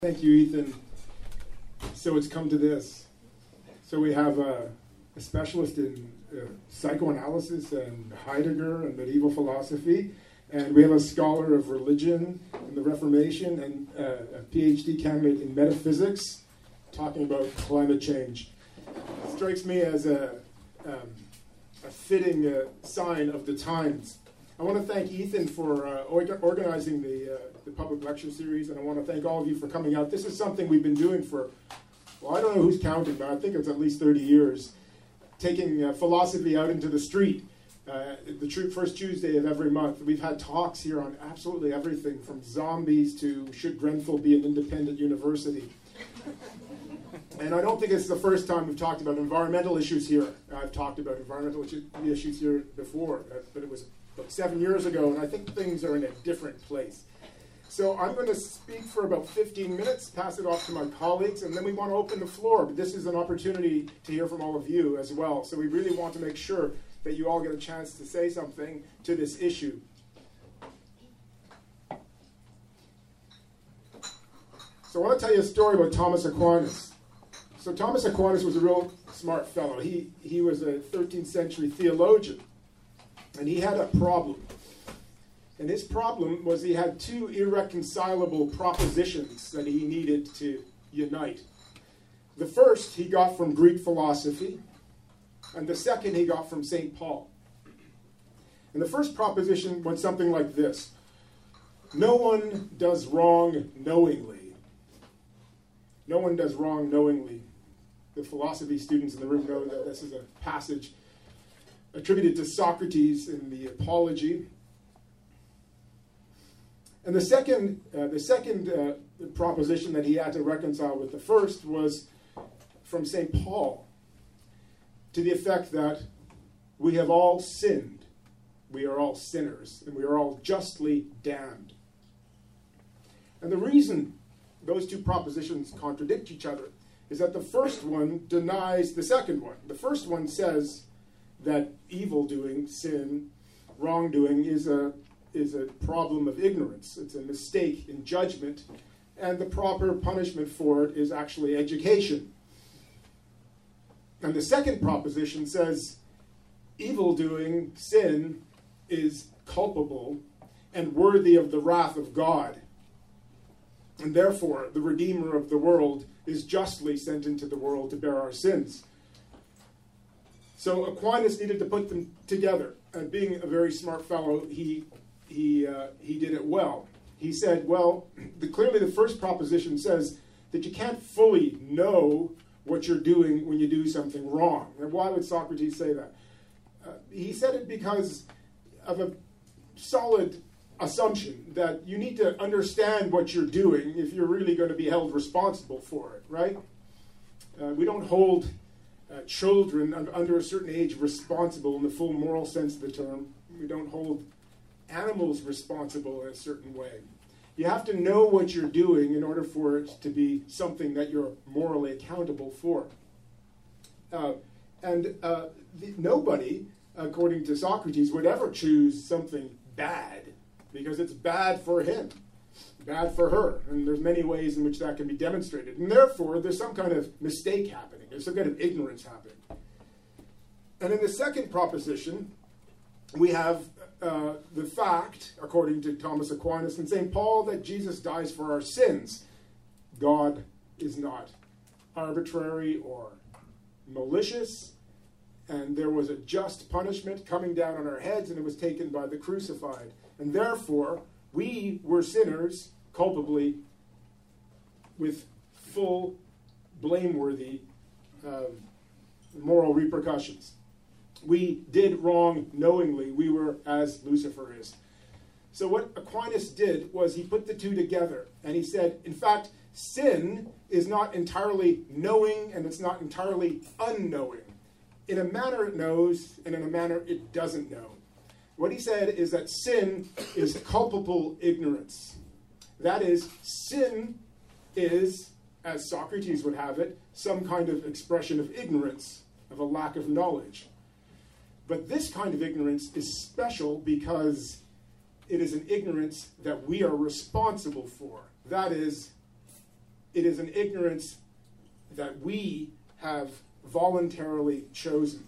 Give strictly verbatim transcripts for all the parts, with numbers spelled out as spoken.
Thank you, Ethan. So it's come to this. So we have a, a specialist in uh, psychoanalysis and Heidegger and medieval philosophy, and we have a scholar of religion and the Reformation and uh, a PhD candidate in metaphysics talking about climate change. It strikes me as a, um, a fitting uh, sign of the times. I want to thank Ethan for uh, orga- organizing the, uh, the public lecture series, and I want to thank all of you for coming out. This is something we've been doing for, well, I don't know who's counting, but I think it's at least thirty years, taking uh, philosophy out into the street. Uh, the tr- first Tuesday of every month. We've had talks here on absolutely everything, from zombies to should Grenfell be an independent university. And I don't think it's the first time we've talked about environmental issues here. I've talked about environmental issues here before, but it was about seven years ago, and I think things are in a different place. So I'm going to speak for about fifteen minutes, pass it off to my colleagues, and then we want to open the floor. But this is an opportunity to hear from all of you as well. So we really want to make sure that you all get a chance to say something to this issue. So I want to tell you a story about Thomas Aquinas. So Thomas Aquinas was a real smart fellow. He, he was a thirteenth century theologian, and he had a problem. And his problem was he had two irreconcilable propositions that he needed to unite. The first he got from Greek philosophy, and the second he got from Saint Paul. And the first proposition went something like this: no one does wrong knowingly. No one does wrong knowingly. The philosophy students in the room know that this is a passage attributed to Socrates in the Apology. And the second, uh, the second uh, proposition that he had to reconcile with the first was from Saint Paul, to the effect that we have all sinned, we are all sinners, and we are all justly damned. And the reason those two propositions contradict each other is that the first one denies the second one. The first one says that evil-doing, sin, wrongdoing is a is a problem of ignorance. It's a mistake in judgment, and the proper punishment for it is actually education. And the second proposition says evil-doing, sin, is culpable and worthy of the wrath of God. And therefore, the Redeemer of the world is justly sent into the world to bear our sins. So Aquinas needed to put them together. And being a very smart fellow, he he uh, he did it well. He said, well, the, clearly the first proposition says that you can't fully know what you're doing when you do something wrong. And why would Socrates say that? Uh, he said it because of a solid assumption that you need to understand what you're doing if you're really going to be held responsible for it, right? Uh, we don't hold uh, children un- under a certain age responsible in the full moral sense of the term. We don't hold animals responsible in a certain way. You have to know what you're doing in order for it to be something that you're morally accountable for. Uh, and uh, the, nobody, according to Socrates, would ever choose something bad because it's bad for him, bad for her. And there's many ways in which that can be demonstrated. And therefore, there's some kind of mistake happening. There's some kind of ignorance happening. And in the second proposition, we have uh, the fact, according to Thomas Aquinas and Saint Paul, that Jesus dies for our sins. God is not arbitrary or malicious, and there was a just punishment coming down on our heads, and it was taken by the crucified. And therefore, we were sinners, culpably, with full, blameworthy uh, moral repercussions. We did wrong knowingly. We were as Lucifer is. So what Aquinas did was he put the two together, and he said, in fact, sin is not entirely knowing, and it's not entirely unknowing. In a manner it knows, and in a manner it doesn't know. What he said is that sin is culpable ignorance. That is, sin is, as Socrates would have it, some kind of expression of ignorance, of a lack of knowledge. But this kind of ignorance is special because it is an ignorance that we are responsible for. That is, it is an ignorance that we have voluntarily chosen.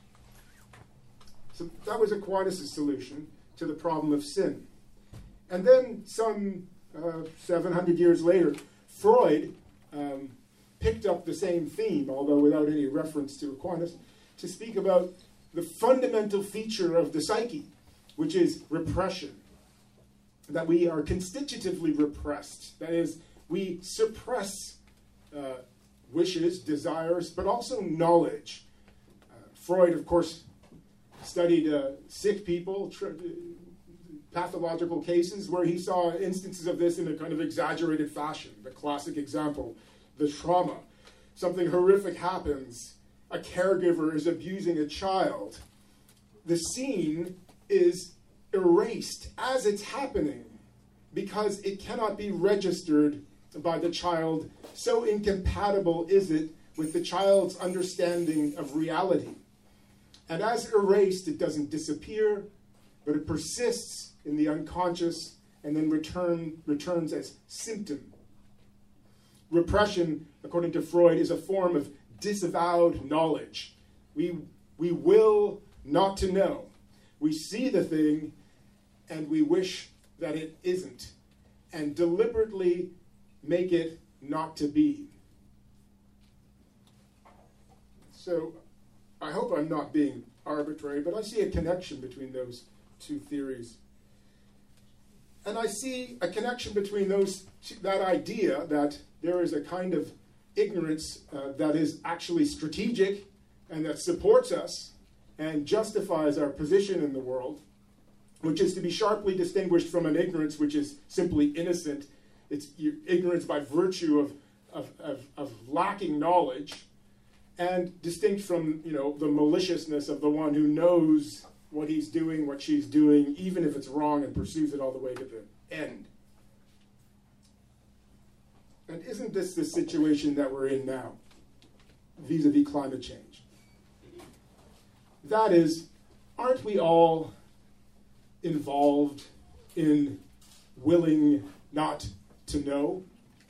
So that was Aquinas' solution to the problem of sin. And then some uh, seven hundred years later, Freud um, picked up the same theme, although without any reference to Aquinas, to speak about the fundamental feature of the psyche, which is repression. That we are constitutively repressed. That is, we suppress uh, wishes, desires, but also knowledge. Uh, Freud, of course, studied uh, sick people, tr- pathological cases, where he saw instances of this in a kind of exaggerated fashion. The classic example, the trauma. Something horrific happens. A caregiver is abusing a child. The scene is erased as it's happening because it cannot be registered by the child. So incompatible is it with the child's understanding of reality. And as erased, it doesn't disappear, but it persists in the unconscious and then return, returns as symptom. Repression, according to Freud, is a form of disavowed knowledge. We, we will not to know. We see the thing and we wish that it isn't, and deliberately make it not to be. So I hope I'm not being arbitrary, but I see a connection between those two theories. And I see a connection between those, that idea that there is a kind of ignorance uh, that is actually strategic and that supports us and justifies our position in the world, which is to be sharply distinguished from an ignorance which is simply innocent. It's ignorance by virtue of, of, of, of lacking knowledge, and distinct from, you know, the maliciousness of the one who knows what he's doing, what she's doing, even if it's wrong, and pursues it all the way to the end. And isn't this the situation that we're in now, vis-a-vis climate change? That is, aren't we all involved in willing not to know?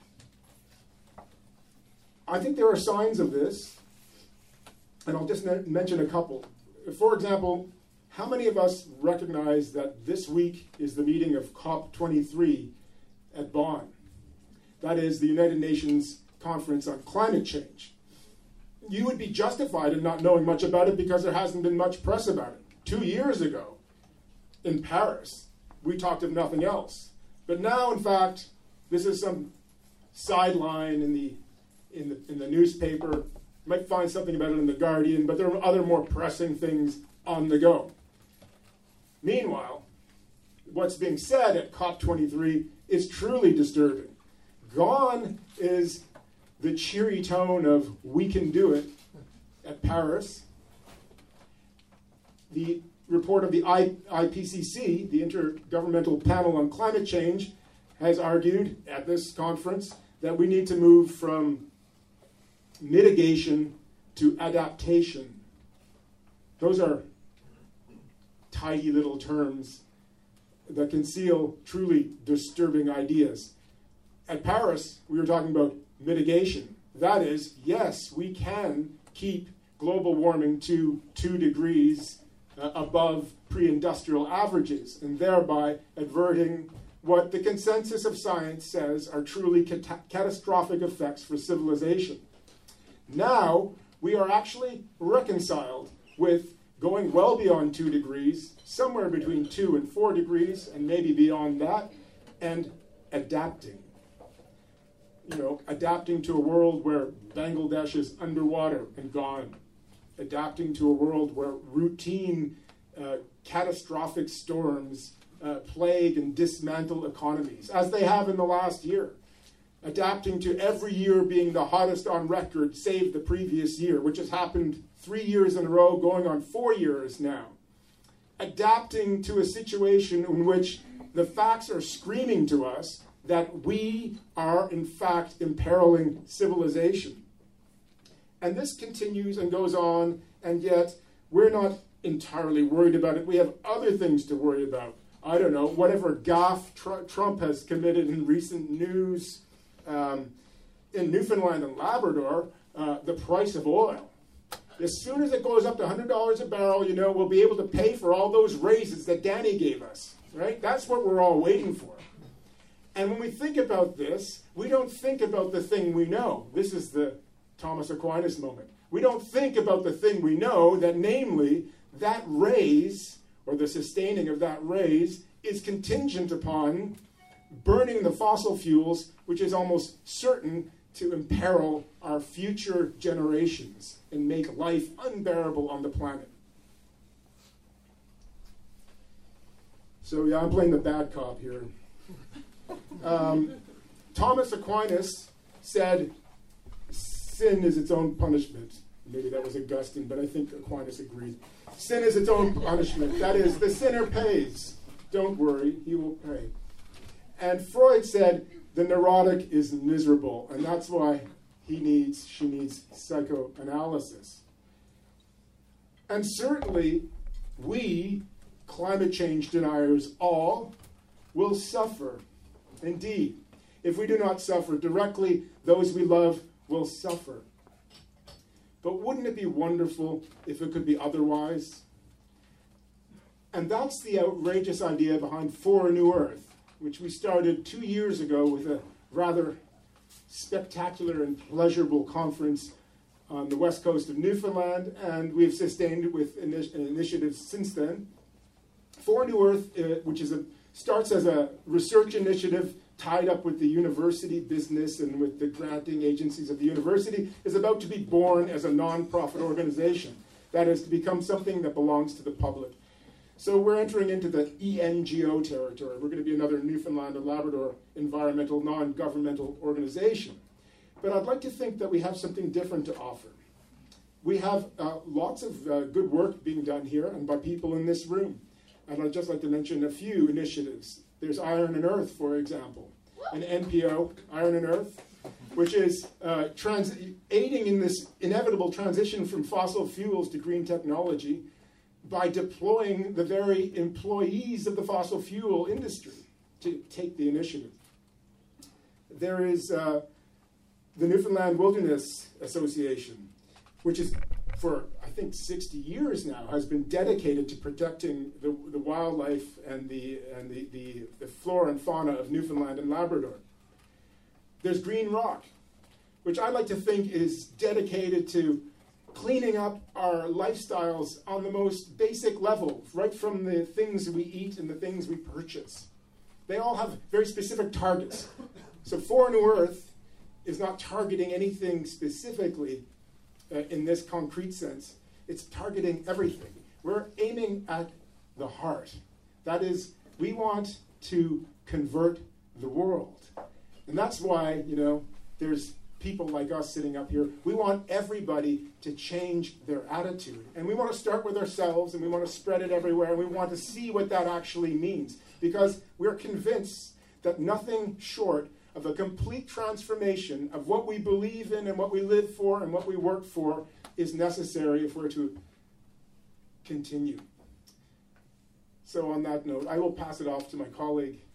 I think there are signs of this, and I'll just ne- mention a couple. For example, how many of us recognize that this week is the meeting of COP twenty-three at Bonn? That is the United Nations Conference on Climate Change. You would be justified in not knowing much about it because there hasn't been much press about it. Two years ago, in Paris, we talked of nothing else. But now, in fact, this is some sideline in the in the in the newspaper. You might find something about it in the Guardian, but there are other more pressing things on the go. Meanwhile, what's being said at COP twenty-three is truly disturbing. Gone is the cheery tone of "we can do it" at Paris. The report of the I P C C, the Intergovernmental Panel on Climate Change, has argued at this conference that we need to move from mitigation to adaptation. Those are tidy little terms that conceal truly disturbing ideas. At Paris, we were talking about mitigation. That is, yes, we can keep global warming to two degrees uh, above pre-industrial averages, and thereby averting what the consensus of science says are truly cat- catastrophic effects for civilization. Now, we are actually reconciled with going well beyond two degrees, somewhere between two and four degrees, and maybe beyond that, and adapting. You know, adapting to a world where Bangladesh is underwater and gone. Adapting to a world where routine, uh, catastrophic storms uh, plague and dismantle economies, as they have in the last year. Adapting to every year being the hottest on record, save the previous year, which has happened three years in a row, going on four years now. Adapting to a situation in which the facts are screaming to us that we are, in fact, imperiling civilization. And this continues and goes on, and yet we're not entirely worried about it. We have other things to worry about. I don't know, whatever gaffe tr- Trump has committed in recent news, um, in Newfoundland and Labrador, uh, the price of oil. As soon as it goes up to one hundred dollars a barrel, you know, we'll be able to pay for all those raises that Danny gave us, right? That's what we're all waiting for. And when we think about this, we don't think about the thing we know. This is the Thomas Aquinas moment. We don't think about the thing we know, that namely, that raise, or the sustaining of that raise, is contingent upon burning the fossil fuels, which is almost certain to imperil our future generations and make life unbearable on the planet. So yeah, I'm playing the bad cop here. Um, Thomas Aquinas said, sin is its own punishment. Maybe that was Augustine, but I think Aquinas agreed. Sin is its own punishment. That is, the sinner pays. Don't worry, he will pay. And Freud said, the neurotic is miserable, and that's why he needs, she needs psychoanalysis. And certainly, we, climate change deniers all, will suffer. Indeed, if we do not suffer directly, those we love will suffer. But wouldn't it be wonderful if it could be otherwise? And that's the outrageous idea behind For a New Earth, which we started two years ago with a rather spectacular and pleasurable conference on the west coast of Newfoundland, and we've sustained it with initi- initiatives since then. For a New Earth, uh, which is a, starts as a research initiative tied up with the university business and with the granting agencies of the university, is about to be born as a non-profit organization. That is, to become something that belongs to the public. So we're entering into the E N G O territory. We're going to be another Newfoundland and Labrador environmental, non-governmental organization. But I'd like to think that we have something different to offer. We have uh, lots of uh, good work being done here and by people in this room. And I'd just like to mention a few initiatives. There's Iron and Earth, for example, an N P O, Iron and Earth, which is uh, trans- aiding in this inevitable transition from fossil fuels to green technology by deploying the very employees of the fossil fuel industry to take the initiative. There is uh, the Newfoundland Wilderness Association, which is, for I think sixty years now, has been dedicated to protecting the, the wildlife and, the, and the, the, the flora and fauna of Newfoundland and Labrador. There's Green Rock, which I like to think is dedicated to cleaning up our lifestyles on the most basic level, right from the things we eat and the things we purchase. They all have very specific targets. So For a New Earth is not targeting anything specifically uh, in this concrete sense. It's targeting everything. We're aiming at the heart. That is, we want to convert the world. And that's why, you know, there's people like us sitting up here. We want everybody to change their attitude. And we want to start with ourselves, and we want to spread it everywhere, and we want to see what that actually means. Because we're convinced that nothing short of a complete transformation of what we believe in and what we live for and what we work for is necessary if we're to continue. So on that note, I will pass it off to my colleague,